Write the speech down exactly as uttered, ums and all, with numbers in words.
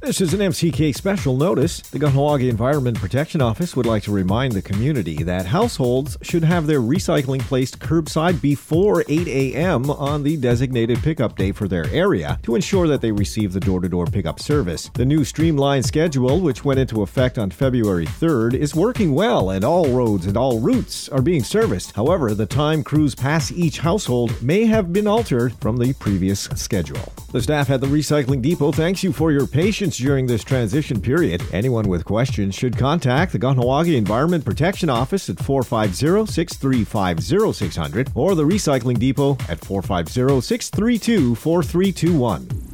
This is an M C K special notice. The Kahnawake Environment Protection Office would like to remind the community that households should have their recycling placed curbside before eight a.m. on the designated pickup day for their area to ensure that they receive the door-to-door pickup service. The new streamlined schedule, which went into effect on February third, is working well and all roads and all routes are being serviced. However, the time crews pass each household may have been altered from the previous schedule. The staff at the Recycling Depot thanks you for your patience during this transition period. Anyone with questions should contact the Kahnawake Environment Protection Office at four five zero, six three five, zero six zero zero or the Recycling Depot at four five zero, six three two, four three two one.